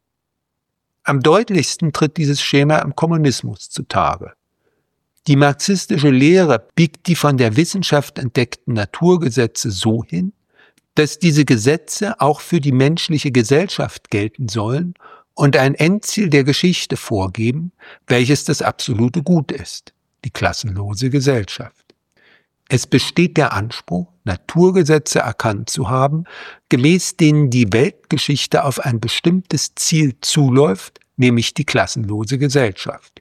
Am deutlichsten tritt dieses Schema im Kommunismus zutage. Die marxistische Lehre biegt die von der Wissenschaft entdeckten Naturgesetze so hin, dass diese Gesetze auch für die menschliche Gesellschaft gelten sollen und ein Endziel der Geschichte vorgeben, welches das absolute Gut ist, die klassenlose Gesellschaft. Es besteht der Anspruch, Naturgesetze erkannt zu haben, gemäß denen die Weltgeschichte auf ein bestimmtes Ziel zuläuft, nämlich die klassenlose Gesellschaft.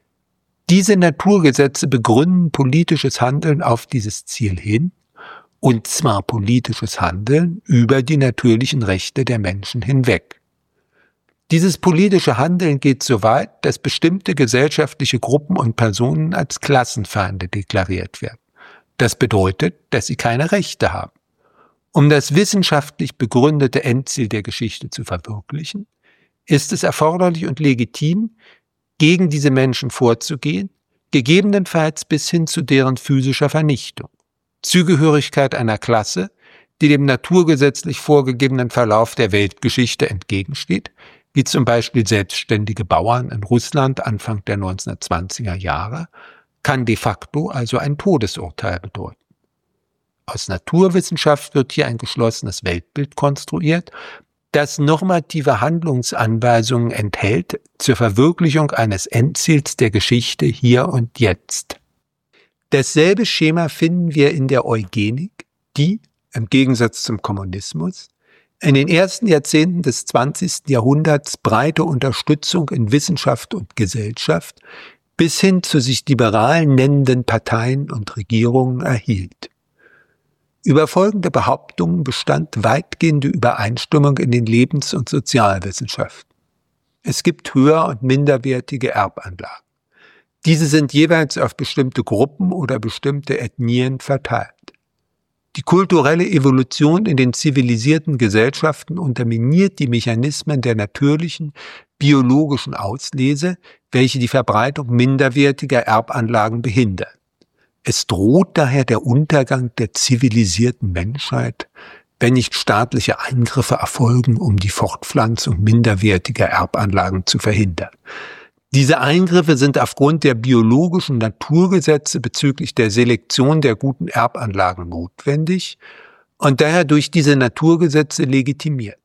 Diese Naturgesetze begründen politisches Handeln auf dieses Ziel hin, und zwar politisches Handeln über die natürlichen Rechte der Menschen hinweg. Dieses politische Handeln geht so weit, dass bestimmte gesellschaftliche Gruppen und Personen als Klassenfeinde deklariert werden. Das bedeutet, dass sie keine Rechte haben. Um das wissenschaftlich begründete Endziel der Geschichte zu verwirklichen, ist es erforderlich und legitim, gegen diese Menschen vorzugehen, gegebenenfalls bis hin zu deren physischer Vernichtung. Zugehörigkeit einer Klasse, die dem naturgesetzlich vorgegebenen Verlauf der Weltgeschichte entgegensteht, wie zum Beispiel selbstständige Bauern in Russland Anfang der 1920er Jahre, kann de facto also ein Todesurteil bedeuten. Aus Naturwissenschaft wird hier ein geschlossenes Weltbild konstruiert, das normative Handlungsanweisungen enthält zur Verwirklichung eines Endziels der Geschichte hier und jetzt. Dasselbe Schema finden wir in der Eugenik, die, im Gegensatz zum Kommunismus, in den ersten Jahrzehnten des 20. Jahrhunderts breite Unterstützung in Wissenschaft und Gesellschaft bis hin zu sich liberal nennenden Parteien und Regierungen erhielt. Über folgende Behauptungen bestand weitgehende Übereinstimmung in den Lebens- und Sozialwissenschaften. Es gibt höher- und minderwertige Erbanlagen. Diese sind jeweils auf bestimmte Gruppen oder bestimmte Ethnien verteilt. Die kulturelle Evolution in den zivilisierten Gesellschaften unterminiert die Mechanismen der natürlichen, biologischen Auslese, welche die Verbreitung minderwertiger Erbanlagen behindern. Es droht daher der Untergang der zivilisierten Menschheit, wenn nicht staatliche Eingriffe erfolgen, um die Fortpflanzung minderwertiger Erbanlagen zu verhindern. Diese Eingriffe sind aufgrund der biologischen Naturgesetze bezüglich der Selektion der guten Erbanlagen notwendig und daher durch diese Naturgesetze legitimiert.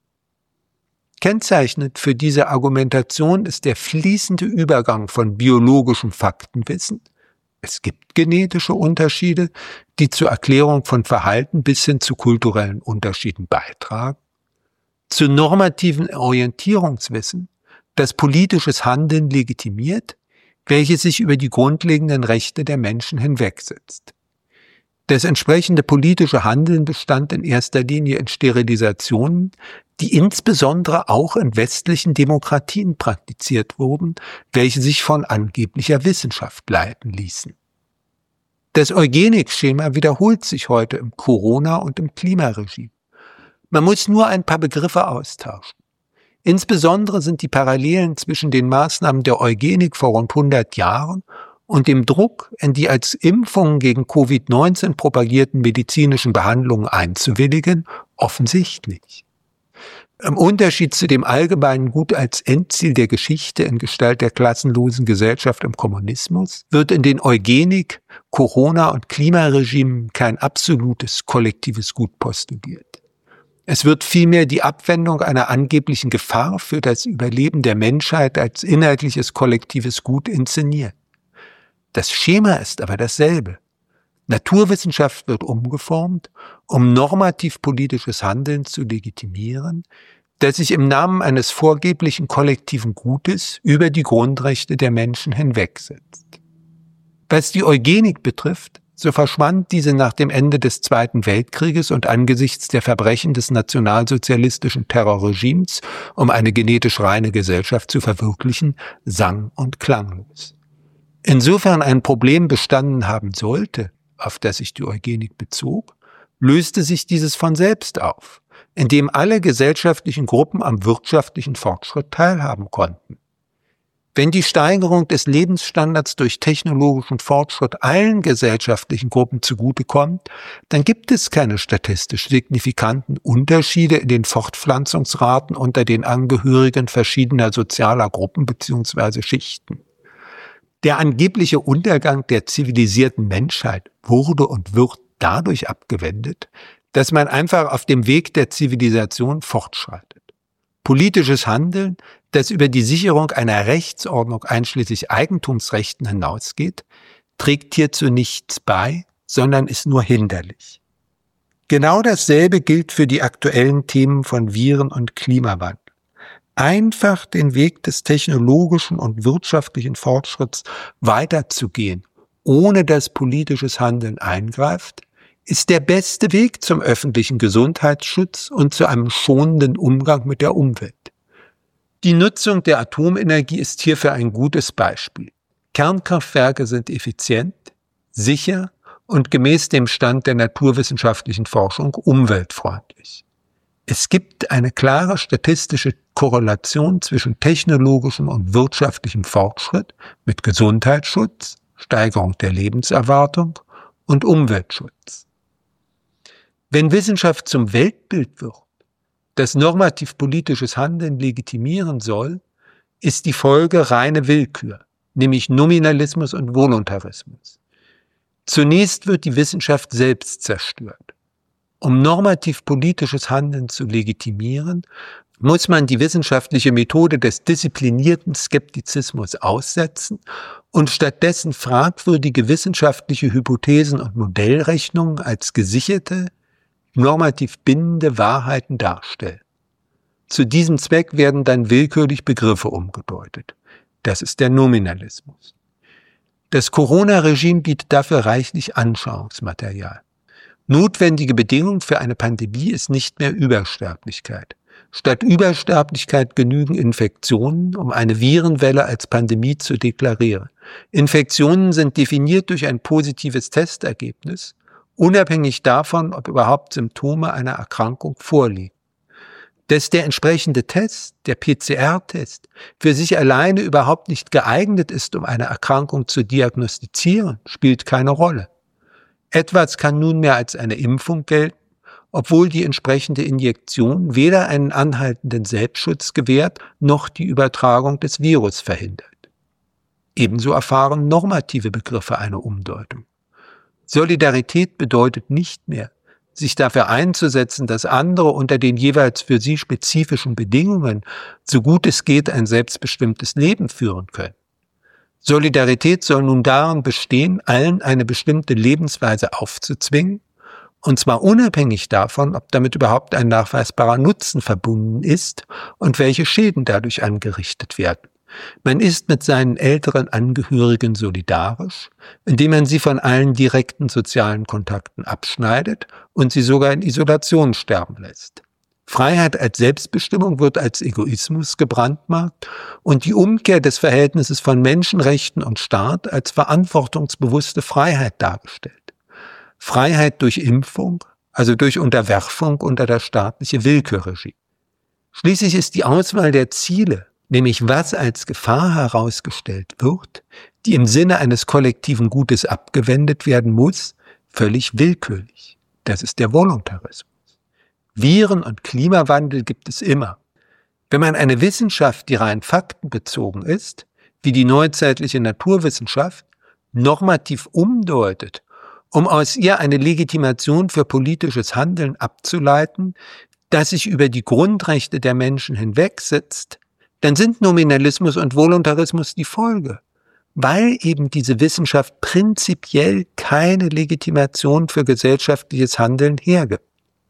Kennzeichnend für diese Argumentation ist der fließende Übergang von biologischem Faktenwissen — es gibt genetische Unterschiede, die zur Erklärung von Verhalten bis hin zu kulturellen Unterschieden beitragen — zu normativen Orientierungswissen, das politisches Handeln legitimiert, welches sich über die grundlegenden Rechte der Menschen hinwegsetzt. Das entsprechende politische Handeln bestand in erster Linie in Sterilisationen, die insbesondere auch in westlichen Demokratien praktiziert wurden, welche sich von angeblicher Wissenschaft leiten ließen. Das Eugenikschema wiederholt sich heute im Corona- und im Klimaregime. Man muss nur ein paar Begriffe austauschen. Insbesondere sind die Parallelen zwischen den Maßnahmen der Eugenik vor rund 100 Jahren und dem Druck, in die als Impfungen gegen Covid-19 propagierten medizinischen Behandlungen einzuwilligen, offensichtlich. Im Unterschied zu dem allgemeinen Gut als Endziel der Geschichte in Gestalt der klassenlosen Gesellschaft im Kommunismus wird in den Eugenik-, Corona- und Klimaregimen kein absolutes kollektives Gut postuliert. Es wird vielmehr die Abwendung einer angeblichen Gefahr für das Überleben der Menschheit als inhaltliches kollektives Gut inszeniert. Das Schema ist aber dasselbe. Naturwissenschaft wird umgeformt, um normativ-politisches Handeln zu legitimieren, das sich im Namen eines vorgeblichen kollektiven Gutes über die Grundrechte der Menschen hinwegsetzt. Was die Eugenik betrifft, so verschwand diese nach dem Ende des Zweiten Weltkrieges und angesichts der Verbrechen des nationalsozialistischen Terrorregimes, um eine genetisch reine Gesellschaft zu verwirklichen, sang- und klanglos. Insofern ein Problem bestanden haben sollte, auf das sich die Eugenik bezog, löste sich dieses von selbst auf, indem alle gesellschaftlichen Gruppen am wirtschaftlichen Fortschritt teilhaben konnten. Wenn die Steigerung des Lebensstandards durch technologischen Fortschritt allen gesellschaftlichen Gruppen zugutekommt, dann gibt es keine statistisch signifikanten Unterschiede in den Fortpflanzungsraten unter den Angehörigen verschiedener sozialer Gruppen bzw. Schichten. Der angebliche Untergang der zivilisierten Menschheit wurde und wird dadurch abgewendet, dass man einfach auf dem Weg der Zivilisation fortschreitet. Politisches Handeln, das über die Sicherung einer Rechtsordnung einschließlich Eigentumsrechten hinausgeht, trägt hierzu nichts bei, sondern ist nur hinderlich. Genau dasselbe gilt für die aktuellen Themen von Viren und Klimawandel. Einfach den Weg des technologischen und wirtschaftlichen Fortschritts weiterzugehen, ohne dass politisches Handeln eingreift, ist der beste Weg zum öffentlichen Gesundheitsschutz und zu einem schonenden Umgang mit der Umwelt. Die Nutzung der Atomenergie ist hierfür ein gutes Beispiel. Kernkraftwerke sind effizient, sicher und gemäß dem Stand der naturwissenschaftlichen Forschung umweltfreundlich. Es gibt eine klare statistische Korrelation zwischen technologischem und wirtschaftlichem Fortschritt mit Gesundheitsschutz, Steigerung der Lebenserwartung und Umweltschutz. Wenn Wissenschaft zum Weltbild wird, das normativ-politisches Handeln legitimieren soll, ist die Folge reine Willkür, nämlich Nominalismus und Voluntarismus. Zunächst wird die Wissenschaft selbst zerstört. Um normativ-politisches Handeln zu legitimieren, muss man die wissenschaftliche Methode des disziplinierten Skeptizismus aussetzen und stattdessen fragwürdige wissenschaftliche Hypothesen und Modellrechnungen als gesicherte, normativ bindende Wahrheiten darstellen. Zu diesem Zweck werden dann willkürlich Begriffe umgedeutet. Das ist der Nominalismus. Das Corona-Regime bietet dafür reichlich Anschauungsmaterial. Notwendige Bedingung für eine Pandemie ist nicht mehr Übersterblichkeit. Statt Übersterblichkeit genügen Infektionen, um eine Virenwelle als Pandemie zu deklarieren. Infektionen sind definiert durch ein positives Testergebnis, unabhängig davon, ob überhaupt Symptome einer Erkrankung vorliegen. Dass der entsprechende Test, der PCR-Test, für sich alleine überhaupt nicht geeignet ist, um eine Erkrankung zu diagnostizieren, spielt keine Rolle. Etwas kann nunmehr als eine Impfung gelten, obwohl die entsprechende Injektion weder einen anhaltenden Selbstschutz gewährt, noch die Übertragung des Virus verhindert. Ebenso erfahren normative Begriffe eine Umdeutung. Solidarität bedeutet nicht mehr, sich dafür einzusetzen, dass andere unter den jeweils für sie spezifischen Bedingungen, so gut es geht, ein selbstbestimmtes Leben führen können. Solidarität soll nun darin bestehen, allen eine bestimmte Lebensweise aufzuzwingen, und zwar unabhängig davon, ob damit überhaupt ein nachweisbarer Nutzen verbunden ist und welche Schäden dadurch angerichtet werden. Man ist mit seinen älteren Angehörigen solidarisch, indem man sie von allen direkten sozialen Kontakten abschneidet und sie sogar in Isolation sterben lässt. Freiheit als Selbstbestimmung wird als Egoismus gebrandmarkt und die Umkehr des Verhältnisses von Menschenrechten und Staat als verantwortungsbewusste Freiheit dargestellt. Freiheit durch Impfung, also durch Unterwerfung unter das staatliche Willkürregime. Schließlich ist die Auswahl der Ziele, nämlich was als Gefahr herausgestellt wird, die im Sinne eines kollektiven Gutes abgewendet werden muss, völlig willkürlich. Das ist der Voluntarismus. Viren und Klimawandel gibt es immer. Wenn man eine Wissenschaft, die rein faktenbezogen ist, wie die neuzeitliche Naturwissenschaft, normativ umdeutet, um aus ihr eine Legitimation für politisches Handeln abzuleiten, das sich über die Grundrechte der Menschen hinwegsetzt, dann sind Nominalismus und Voluntarismus die Folge, weil eben diese Wissenschaft prinzipiell keine Legitimation für gesellschaftliches Handeln hergibt.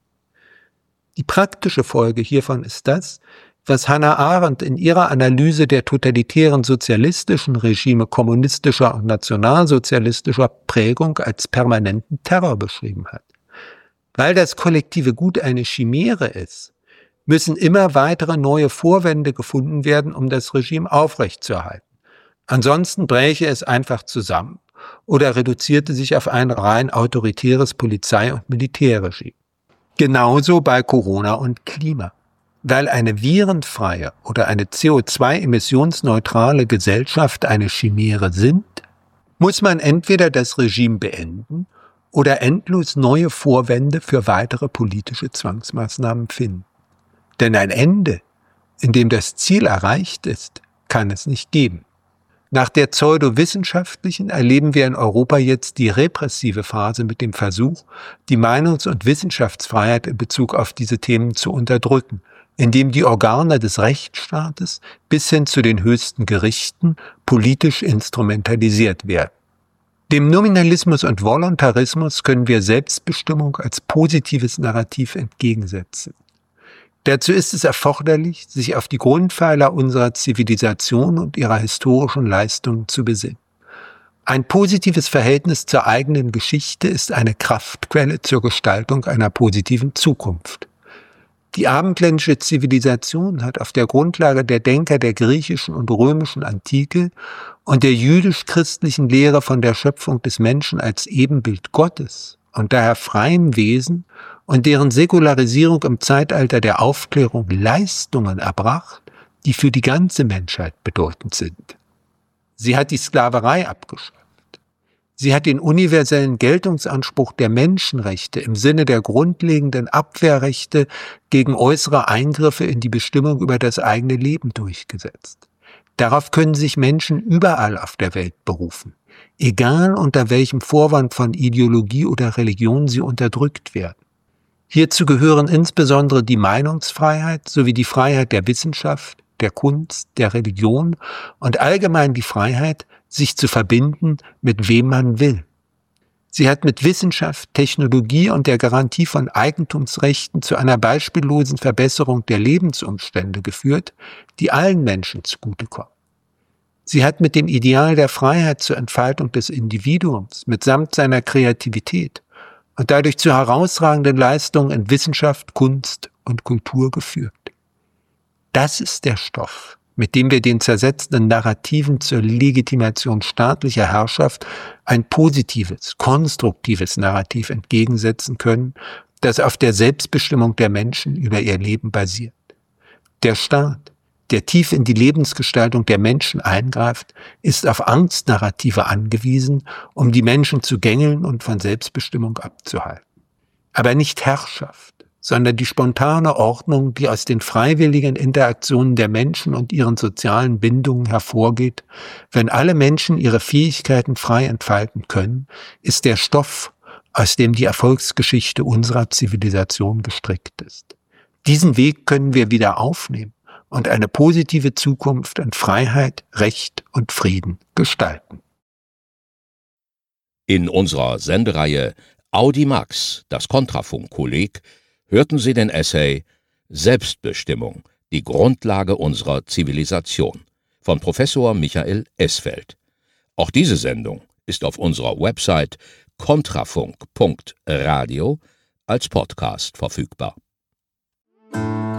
Die praktische Folge hiervon ist das, was Hannah Arendt in ihrer Analyse der totalitären sozialistischen Regime kommunistischer und nationalsozialistischer Prägung als permanenten Terror beschrieben hat. Weil das kollektive Gut eine Chimäre ist, müssen immer weitere neue Vorwände gefunden werden, um das Regime aufrechtzuerhalten. Ansonsten bräche es einfach zusammen oder reduzierte sich auf ein rein autoritäres Polizei- und Militärregime. Genauso bei Corona und Klima. Weil eine virenfreie oder eine CO2-emissionsneutrale Gesellschaft eine Chimäre sind, muss man entweder das Regime beenden oder endlos neue Vorwände für weitere politische Zwangsmaßnahmen finden. Denn ein Ende, in dem das Ziel erreicht ist, kann es nicht geben. Nach der pseudowissenschaftlichen erleben wir in Europa jetzt die repressive Phase mit dem Versuch, die Meinungs- und Wissenschaftsfreiheit in Bezug auf diese Themen zu unterdrücken, indem die Organe des Rechtsstaates bis hin zu den höchsten Gerichten politisch instrumentalisiert werden. Dem Nominalismus und Voluntarismus können wir Selbstbestimmung als positives Narrativ entgegensetzen. Dazu ist es erforderlich, sich auf die Grundpfeiler unserer Zivilisation und ihrer historischen Leistungen zu besinnen. Ein positives Verhältnis zur eigenen Geschichte ist eine Kraftquelle zur Gestaltung einer positiven Zukunft. Die abendländische Zivilisation hat auf der Grundlage der Denker der griechischen und römischen Antike und der jüdisch-christlichen Lehre von der Schöpfung des Menschen als Ebenbild Gottes und daher freiem Wesen und deren Säkularisierung im Zeitalter der Aufklärung Leistungen erbracht, die für die ganze Menschheit bedeutend sind. Sie hat die Sklaverei abgeschafft. Sie hat den universellen Geltungsanspruch der Menschenrechte im Sinne der grundlegenden Abwehrrechte gegen äußere Eingriffe in die Bestimmung über das eigene Leben durchgesetzt. Darauf können sich Menschen überall auf der Welt berufen, egal unter welchem Vorwand von Ideologie oder Religion sie unterdrückt werden. Hierzu gehören insbesondere die Meinungsfreiheit sowie die Freiheit der Wissenschaft, der Kunst, der Religion und allgemein die Freiheit, sich zu verbinden, mit wem man will. Sie hat mit Wissenschaft, Technologie und der Garantie von Eigentumsrechten zu einer beispiellosen Verbesserung der Lebensumstände geführt, die allen Menschen zugutekommen. Sie hat mit dem Ideal der Freiheit zur Entfaltung des Individuums mitsamt seiner Kreativität und dadurch zu herausragenden Leistungen in Wissenschaft, Kunst und Kultur geführt. Das ist der Stoff, mit dem wir den zersetzenden Narrativen zur Legitimation staatlicher Herrschaft ein positives, konstruktives Narrativ entgegensetzen können, das auf der Selbstbestimmung der Menschen über ihr Leben basiert. Der Staat, der tief in die Lebensgestaltung der Menschen eingreift, ist auf Angstnarrative angewiesen, um die Menschen zu gängeln und von Selbstbestimmung abzuhalten. Aber nicht Herrschaft, sondern die spontane Ordnung, die aus den freiwilligen Interaktionen der Menschen und ihren sozialen Bindungen hervorgeht. Wenn alle Menschen ihre Fähigkeiten frei entfalten können, ist der Stoff, aus dem die Erfolgsgeschichte unserer Zivilisation gestrickt ist. Diesen Weg können wir wieder aufnehmen und eine positive Zukunft in Freiheit, Recht und Frieden gestalten. In unserer Sendereihe Audimax, das Kontrafunk-Kolleg, hörten Sie den Essay Selbstbestimmung, die Grundlage unserer Zivilisation von Professor Michael Esfeld. Auch diese Sendung ist auf unserer Website kontrafunk.radio als Podcast verfügbar.